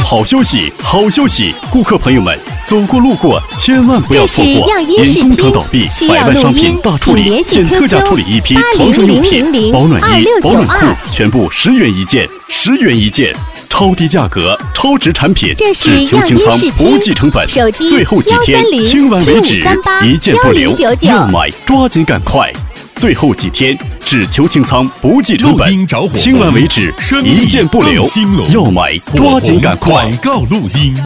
好消息，好消息！顾客朋友们，走过路过千万不要错过！因工厂倒闭，百万商品大处理，现特价处理一批床上用品、保暖衣、保暖裤，全部10元一件，10元一件。超低价格，超值产品，只求清仓，不计成本。最后几天，清完为止，一件不留，要买抓紧赶快。最后几天，只求清仓，不计成本，清完为止，一件不留，要买抓紧赶快。 广告录音。